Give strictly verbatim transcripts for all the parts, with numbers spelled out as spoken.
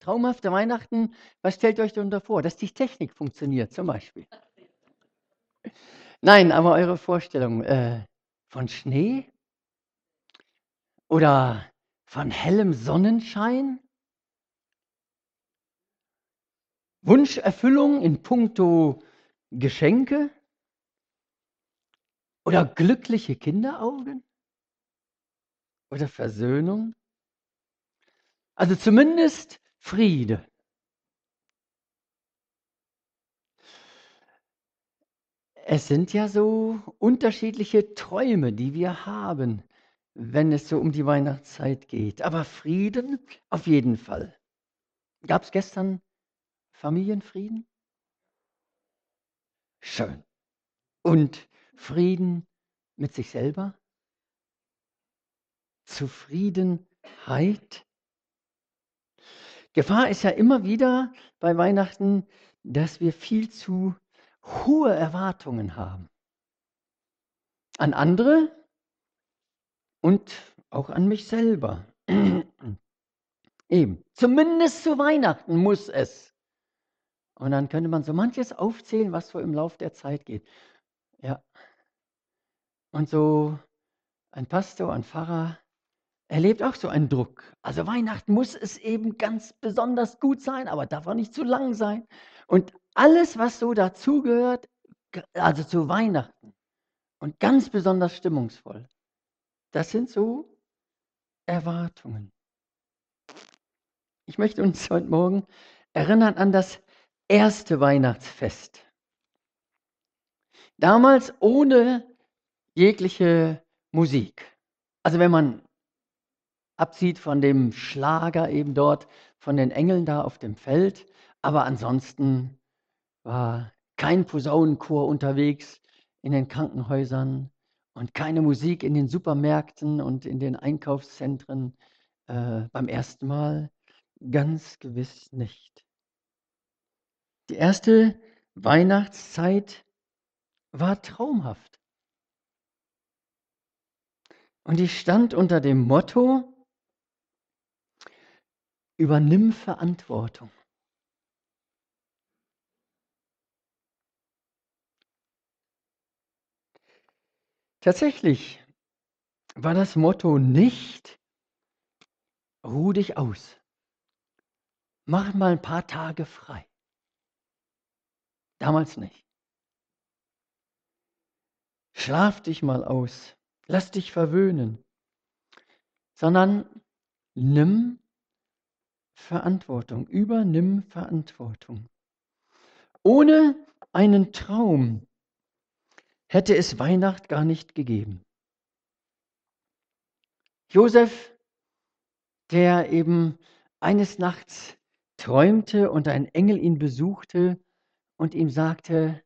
traumhafte Weihnachten, was stellt ihr euch darunter vor? Dass die Technik funktioniert zum Beispiel. Nein, aber eure Vorstellung, äh, von Schnee oder von hellem Sonnenschein? Wunscherfüllung in puncto Geschenke oder glückliche Kinderaugen oder Versöhnung? Also zumindest Friede. Es sind ja so unterschiedliche Träume, die wir haben, wenn es so um die Weihnachtszeit geht. Aber Frieden auf jeden Fall. Gab es gestern Familienfrieden? Schön. Und Frieden mit sich selber? Zufriedenheit? Gefahr ist ja immer wieder bei Weihnachten, dass wir viel zu hohe Erwartungen haben. An andere und auch an mich selber. Eben. Zumindest zu Weihnachten muss es. Und dann könnte man so manches aufzählen, was so im Lauf der Zeit geht. Ja. Und so ein Pastor, ein Pfarrer erlebt auch so einen Druck. Also Weihnachten muss es eben ganz besonders gut sein, aber darf auch nicht zu lang sein. Und alles, was so dazugehört, g- also zu Weihnachten und ganz besonders stimmungsvoll, das sind so Erwartungen. Ich möchte uns heute Morgen erinnern an das erste Weihnachtsfest. Damals ohne jegliche Musik. Also wenn man absieht von dem Schlager eben dort, von den Engeln da auf dem Feld, aber ansonsten war kein Posaunenchor unterwegs in den Krankenhäusern und keine Musik in den Supermärkten und in den Einkaufszentren äh, beim ersten Mal. Ganz gewiss nicht. Die erste Weihnachtszeit war traumhaft. Und die stand unter dem Motto: Übernimm Verantwortung. Tatsächlich war das Motto nicht: Ruh dich aus, mach mal ein paar Tage frei. Damals nicht. Schlaf dich mal aus, lass dich verwöhnen, sondern nimm Verantwortung, übernimm Verantwortung. Ohne einen Traum hätte es Weihnacht gar nicht gegeben. Josef, der eben eines Nachts träumte und ein Engel ihn besuchte und ihm sagte: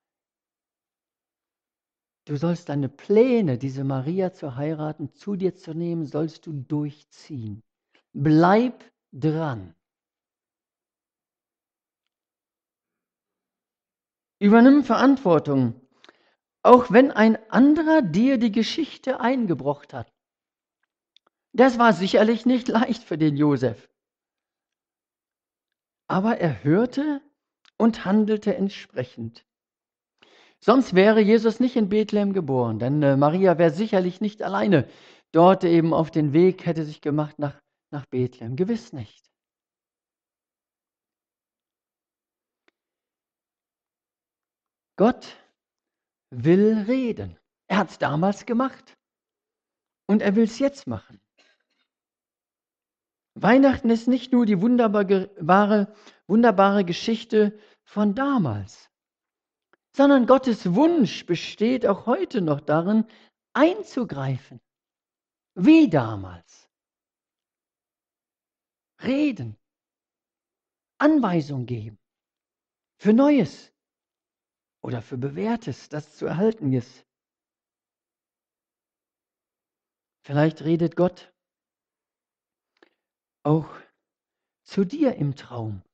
Du sollst deine Pläne, diese Maria zu heiraten, zu dir zu nehmen, sollst du durchziehen. Bleib dran. Übernimm Verantwortung, auch wenn ein anderer dir die Geschichte eingebrockt hat. Das war sicherlich nicht leicht für den Josef. Aber er hörte und handelte entsprechend. Sonst wäre Jesus nicht in Bethlehem geboren, denn äh, Maria wäre sicherlich nicht alleine dort eben auf den Weg, hätte sich gemacht nach, nach Bethlehem. Gewiss nicht. Gott will reden. Er hat es damals gemacht und er will es jetzt machen. Weihnachten ist nicht nur die wunderbare, wunderbare Geschichte von damals, sondern Gottes Wunsch besteht auch heute noch darin, einzugreifen, wie damals. Reden, Anweisung geben für Neues oder für Bewährtes, das zu erhalten ist. Vielleicht redet Gott auch zu dir im Traum.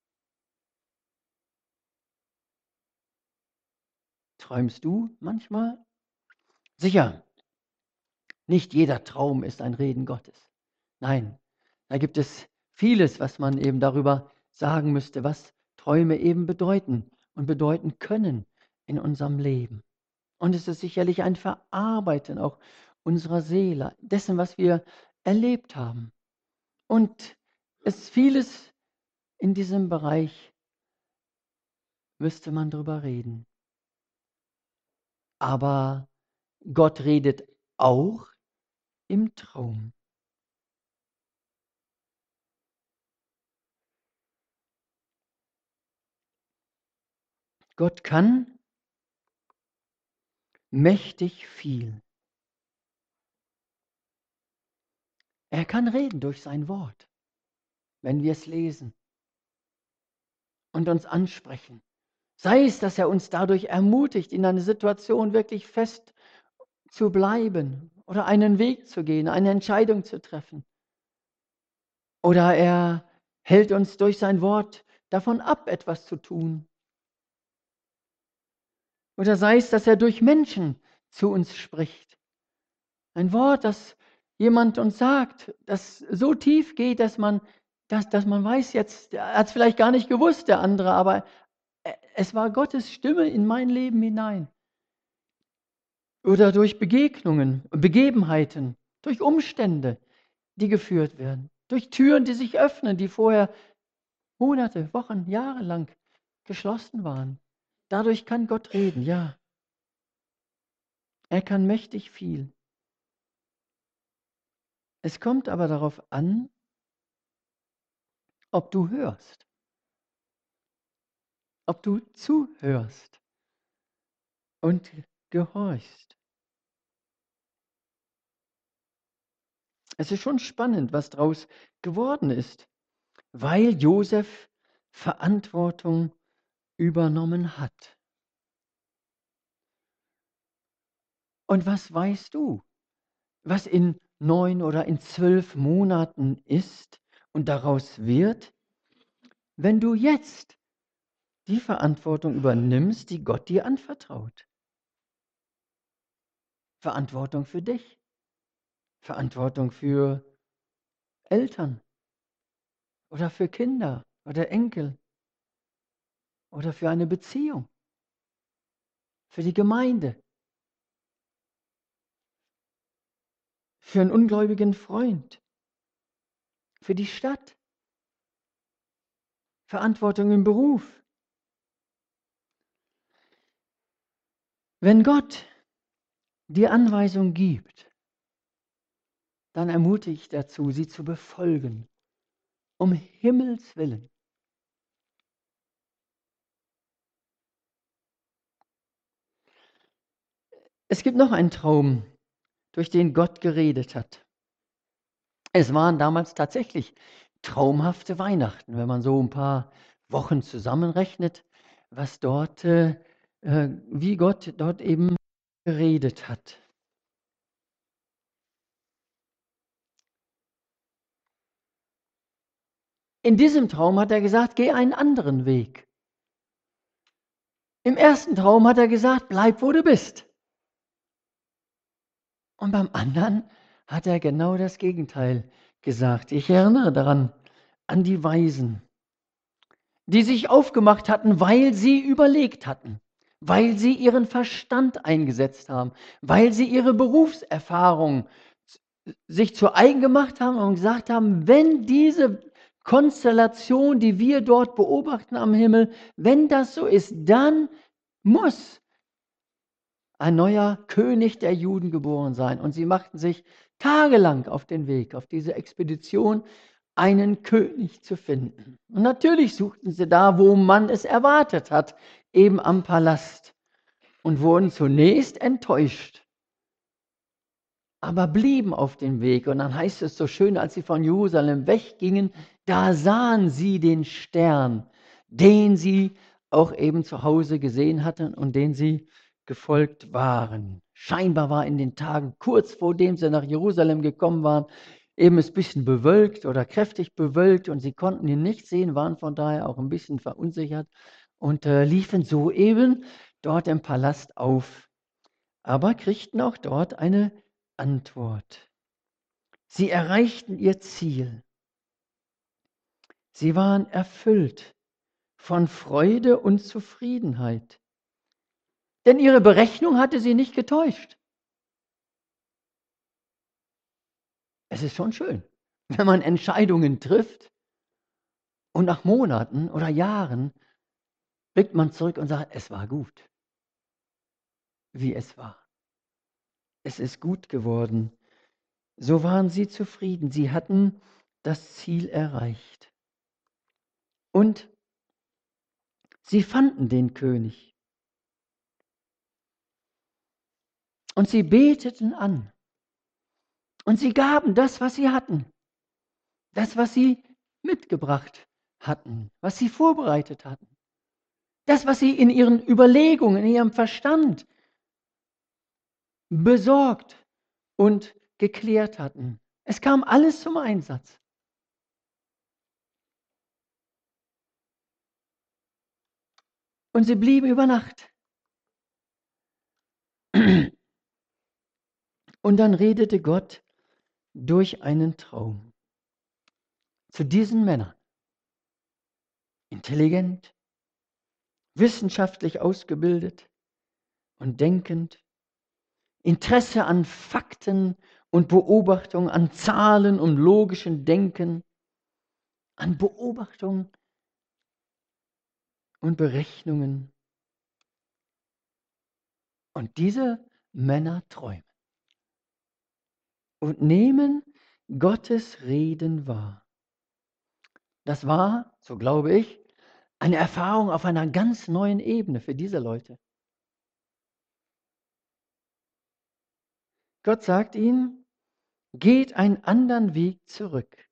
Träumst du manchmal? Sicher, nicht jeder Traum ist ein Reden Gottes. Nein, da gibt es vieles, was man eben darüber sagen müsste, was Träume eben bedeuten und bedeuten können in unserem Leben. Und es ist sicherlich ein Verarbeiten auch unserer Seele, dessen, was wir erlebt haben. Und es ist vieles in diesem Bereich, müsste man drüber reden. Aber Gott redet auch im Traum. Gott kann mächtig viel. Er kann reden durch sein Wort, wenn wir es lesen und uns ansprechen. Sei es, dass er uns dadurch ermutigt, in einer Situation wirklich fest zu bleiben oder einen Weg zu gehen, eine Entscheidung zu treffen. Oder er hält uns durch sein Wort davon ab, etwas zu tun. Oder sei es, dass er durch Menschen zu uns spricht. Ein Wort, das jemand uns sagt, das so tief geht, dass man, dass, dass man weiß, jetzt, er hat es vielleicht gar nicht gewusst, der andere, aber es war Gottes Stimme in mein Leben hinein. Oder durch Begegnungen, Begebenheiten, durch Umstände, die geführt werden. Durch Türen, die sich öffnen, die vorher Monate, Wochen, Jahre lang geschlossen waren. Dadurch kann Gott reden, ja. Er kann mächtig viel. Es kommt aber darauf an, ob du hörst, ob du zuhörst und gehorchst. Es ist schon spannend, was daraus geworden ist, weil Josef Verantwortung übernommen hat. Und was weißt du, was in neun oder in zwölf Monaten ist und daraus wird, wenn du jetzt die Verantwortung übernimmst, die Gott dir anvertraut? Verantwortung für dich, Verantwortung für Eltern oder für Kinder oder Enkel oder für eine Beziehung, für die Gemeinde, für einen ungläubigen Freund, für die Stadt, Verantwortung im Beruf. Wenn Gott dir Anweisung gibt, dann ermutige ich dazu, sie zu befolgen. Um Himmels willen. Es gibt noch einen Traum, durch den Gott geredet hat. Es waren damals tatsächlich traumhafte Weihnachten, wenn man so ein paar Wochen zusammenrechnet, was dort, äh, äh, wie Gott dort eben geredet hat. In diesem Traum hat er gesagt, geh einen anderen Weg. Im ersten Traum hat er gesagt, bleib, wo du bist. Und beim anderen hat er genau das Gegenteil gesagt. Ich erinnere daran, an die Weisen, die sich aufgemacht hatten, weil sie überlegt hatten, weil sie ihren Verstand eingesetzt haben, weil sie ihre Berufserfahrung sich zu eigen gemacht haben und gesagt haben, wenn diese Konstellation, die wir dort beobachten am Himmel, wenn das so ist, dann muss ein neuer König der Juden geboren sein. Und sie machten sich tagelang auf den Weg, auf diese Expedition, einen König zu finden. Und natürlich suchten sie da, wo man es erwartet hat, eben am Palast, und wurden zunächst enttäuscht, aber blieben auf dem Weg. Und dann heißt es so schön, als sie von Jerusalem weggingen, da sahen sie den Stern, den sie auch eben zu Hause gesehen hatten und den sie gefolgt waren. Scheinbar war in den Tagen kurz vor dem sie nach Jerusalem gekommen waren, eben ein bisschen bewölkt oder kräftig bewölkt und sie konnten ihn nicht sehen, waren von daher auch ein bisschen verunsichert und äh, liefen soeben dort im Palast auf, aber kriegten auch dort eine Antwort. Sie erreichten ihr Ziel. Sie waren erfüllt von Freude und Zufriedenheit. Denn ihre Berechnung hatte sie nicht getäuscht. Es ist schon schön, wenn man Entscheidungen trifft und nach Monaten oder Jahren blickt man zurück und sagt, es war gut, wie es war. Es ist gut geworden. So waren sie zufrieden. Sie hatten das Ziel erreicht. Und sie fanden den König. Und sie beteten an. Und sie gaben das, was sie hatten. Das, was sie mitgebracht hatten, was sie vorbereitet hatten. Das, was sie in ihren Überlegungen, in ihrem Verstand besorgt und geklärt hatten. Es kam alles zum Einsatz. Und sie blieben über Nacht. Und dann redete Gott durch einen Traum zu diesen Männern. Intelligent, wissenschaftlich ausgebildet und denkend, Interesse an Fakten und Beobachtung, an Zahlen und logischem Denken, an Beobachtung und Berechnungen. Und diese Männer träumen und nehmen Gottes Reden wahr. Das war, so glaube ich, eine Erfahrung auf einer ganz neuen Ebene für diese Leute. Gott sagt ihnen, geht einen anderen Weg zurück.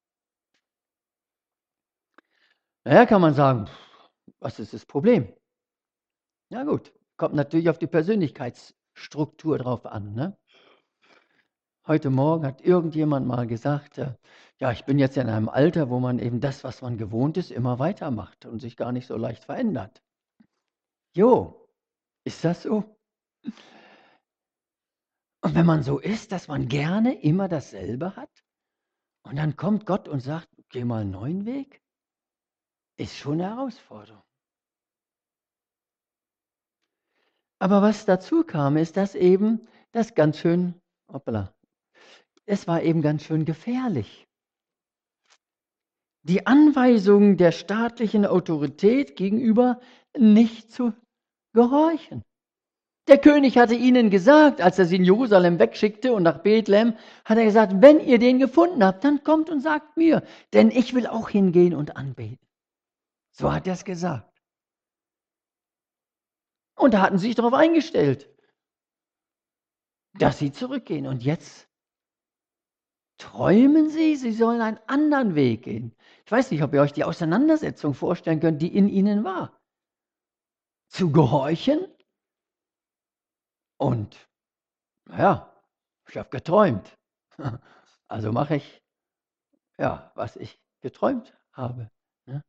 Naja, kann man sagen, was ist das Problem? Ja gut, kommt natürlich auf die Persönlichkeitsstruktur drauf an. Ne? Heute Morgen hat irgendjemand mal gesagt, äh, ja, ich bin jetzt in einem Alter, wo man eben das, was man gewohnt ist, immer weitermacht und sich gar nicht so leicht verändert. Jo, ist das so? Und wenn man so ist, dass man gerne immer dasselbe hat und dann kommt Gott und sagt, geh mal einen neuen Weg, ist schon eine Herausforderung. Aber was dazu kam, ist, dass eben das ganz schön, hoppala, es war eben ganz schön gefährlich. Die Anweisungen der staatlichen Autorität gegenüber nicht zu gehorchen. Der König hatte ihnen gesagt, als er sie in Jerusalem wegschickte und nach Bethlehem, hat er gesagt, wenn ihr den gefunden habt, dann kommt und sagt mir, denn ich will auch hingehen und anbeten. So hat er es gesagt. Und da hatten sie sich darauf eingestellt, dass sie zurückgehen. Und jetzt träumen sie, sie sollen einen anderen Weg gehen. Ich weiß nicht, ob ihr euch die Auseinandersetzung vorstellen könnt, die in ihnen war. Zu gehorchen und, naja, ich habe geträumt. Also mache ich, ja, was ich geträumt habe. Ne?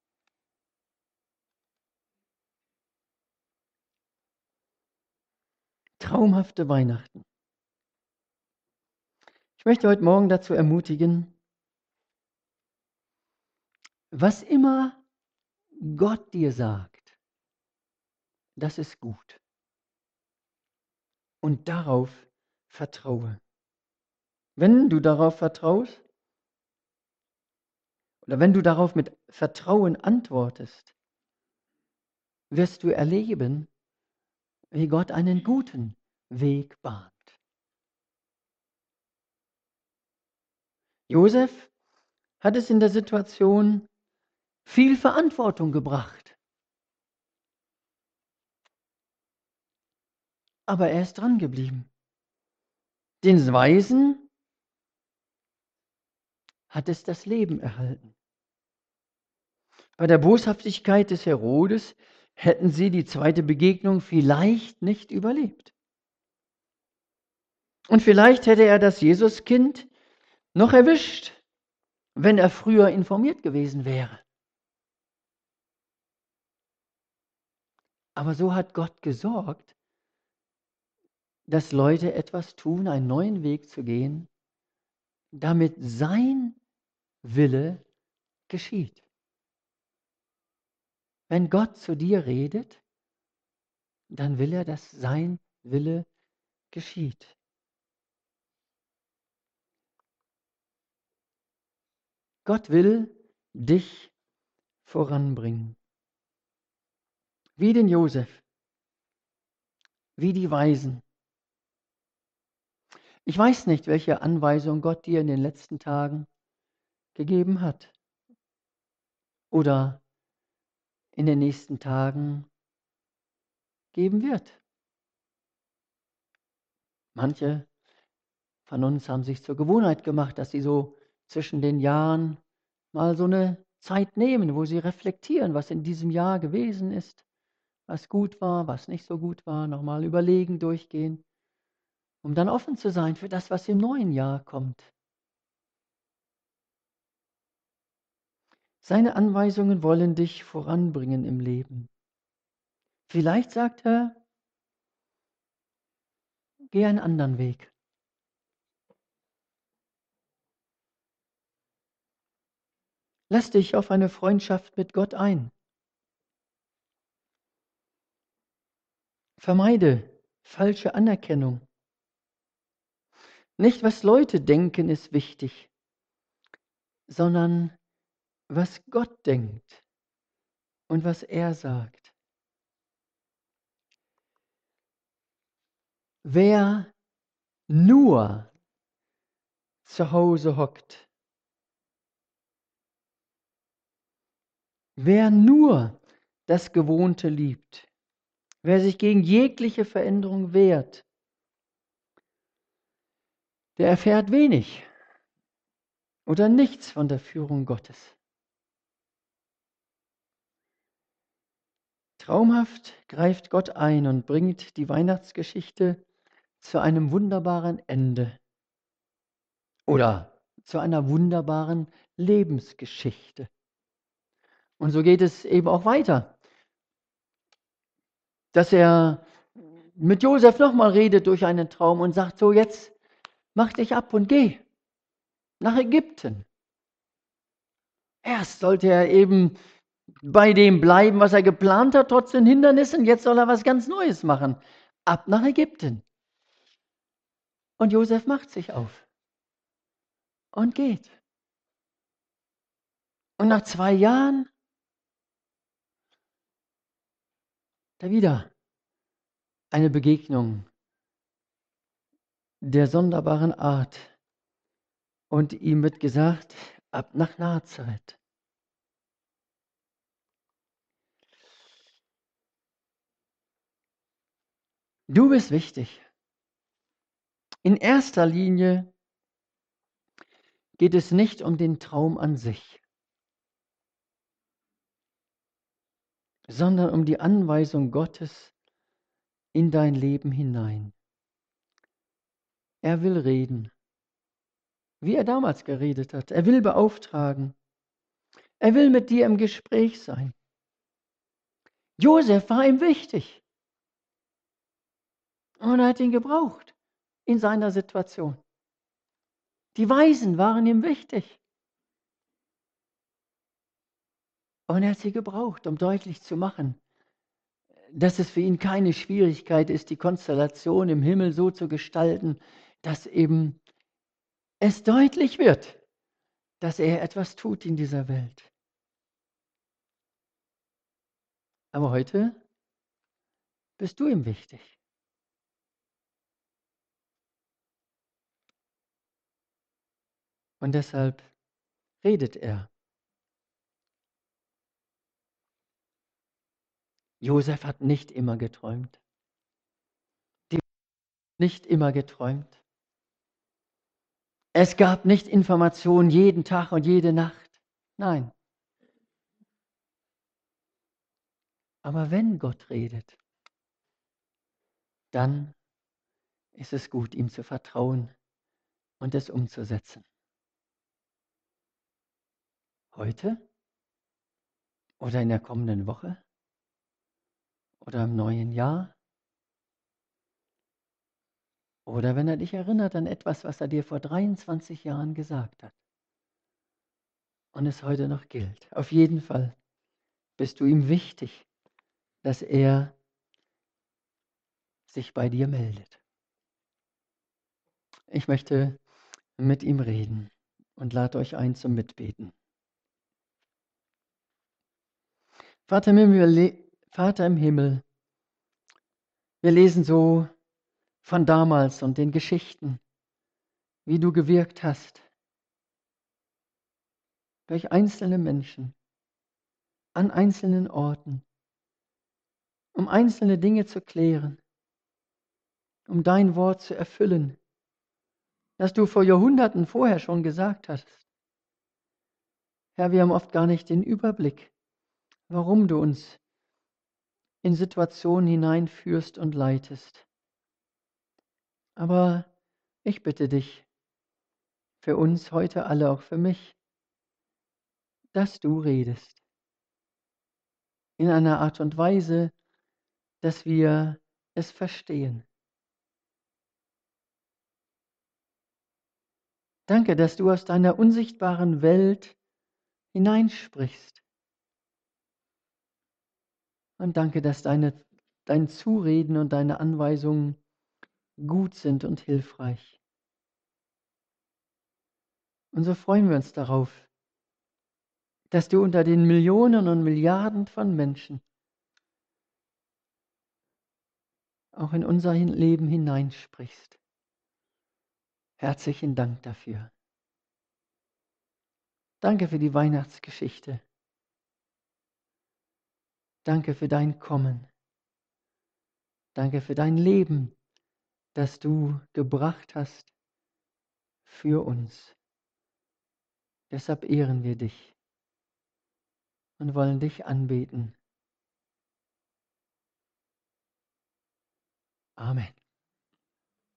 Traumhafte Weihnachten. Ich möchte heute Morgen dazu ermutigen, was immer Gott dir sagt, das ist gut. Und darauf vertraue. Wenn du darauf vertraust, oder wenn du darauf mit Vertrauen antwortest, wirst du erleben, wie Gott einen guten Weg bahnt. Josef hat es in der Situation viel Verantwortung gebracht. Aber er ist dran geblieben. Den Weisen hat es das Leben erhalten. Bei der Boshaftigkeit des Herodes hätten sie die zweite Begegnung vielleicht nicht überlebt. Und vielleicht hätte er das Jesuskind noch erwischt, wenn er früher informiert gewesen wäre. Aber so hat Gott gesorgt, dass Leute etwas tun, einen neuen Weg zu gehen, damit sein Wille geschieht. Wenn Gott zu dir redet, dann will er, dass sein Wille geschieht. Gott will dich voranbringen. Wie den Josef, wie die Weisen. Ich weiß nicht, welche Anweisung Gott dir in den letzten Tagen gegeben hat oder in den nächsten Tagen geben wird. Manche von uns haben sich zur Gewohnheit gemacht, dass sie so zwischen den Jahren mal so eine Zeit nehmen, wo sie reflektieren, was in diesem Jahr gewesen ist, was gut war, was nicht so gut war, nochmal überlegen, durchgehen, um dann offen zu sein für das, was im neuen Jahr kommt. Seine Anweisungen wollen dich voranbringen im Leben. Vielleicht sagt er, geh einen anderen Weg. Lass dich auf eine Freundschaft mit Gott ein. Vermeide falsche Anerkennung. Nicht, was Leute denken, ist wichtig, sondern was Gott denkt und was er sagt. Wer nur zu Hause hockt, wer nur das Gewohnte liebt, wer sich gegen jegliche Veränderung wehrt, der erfährt wenig oder nichts von der Führung Gottes. Traumhaft greift Gott ein und bringt die Weihnachtsgeschichte zu einem wunderbaren Ende oder zu einer wunderbaren Lebensgeschichte. Und so geht es eben auch weiter, dass er mit Josef nochmal redet durch einen Traum und sagt, so jetzt mach dich ab und geh nach Ägypten. Erst sollte er eben bei dem bleiben, was er geplant hat, trotz den Hindernissen. Jetzt soll er was ganz Neues machen. Ab nach Ägypten. Und Josef macht sich auf und geht. Und nach zwei Jahren da wieder eine Begegnung der sonderbaren Art. Und ihm wird gesagt, ab nach Nazareth. Du bist wichtig. In erster Linie geht es nicht um den Traum an sich, sondern um die Anweisung Gottes in dein Leben hinein. Er will reden, wie er damals geredet hat. Er will beauftragen. Er will mit dir im Gespräch sein. Josef war ihm wichtig und er hat ihn gebraucht in seiner Situation. Die Weisen waren ihm wichtig. Und er hat sie gebraucht, um deutlich zu machen, dass es für ihn keine Schwierigkeit ist, die Konstellation im Himmel so zu gestalten, dass eben es deutlich wird, dass er etwas tut in dieser Welt. Aber heute bist du ihm wichtig. Und deshalb redet er. Josef hat nicht immer geträumt. Die nicht immer geträumt. Es gab nicht Informationen jeden Tag und jede Nacht. Nein. Aber wenn Gott redet, dann ist es gut, ihm zu vertrauen und es umzusetzen. Heute oder in der kommenden Woche oder im neuen Jahr oder wenn er dich erinnert an etwas, was er dir vor dreiundzwanzig Jahren gesagt hat. und es heute noch gilt. Auf jeden Fall bist du ihm wichtig, dass er sich bei dir meldet. Ich möchte mit ihm reden und lade euch ein zum Mitbeten. Vater im Himmel, Vater im Himmel, wir lesen so von damals und den Geschichten, wie du gewirkt hast, durch einzelne Menschen, an einzelnen Orten, um einzelne Dinge zu klären, um dein Wort zu erfüllen, das du vor Jahrhunderten vorher schon gesagt hast. Herr, wir haben oft gar nicht den Überblick, warum du uns in Situationen hineinführst und leitest. Aber ich bitte dich, für uns heute alle, auch für mich, dass du redest. In einer Art und Weise, dass wir es verstehen. Danke, dass du aus deiner unsichtbaren Welt hineinsprichst. Und danke, dass deine, dein Zureden und deine Anweisungen gut sind und hilfreich. Und so freuen wir uns darauf, dass du unter den Millionen und Milliarden von Menschen auch in unser Leben hineinsprichst. Herzlichen Dank dafür. Danke für die Weihnachtsgeschichte. Danke für dein Kommen. Danke für dein Leben, das du gebracht hast für uns. Deshalb ehren wir dich und wollen dich anbeten. Amen.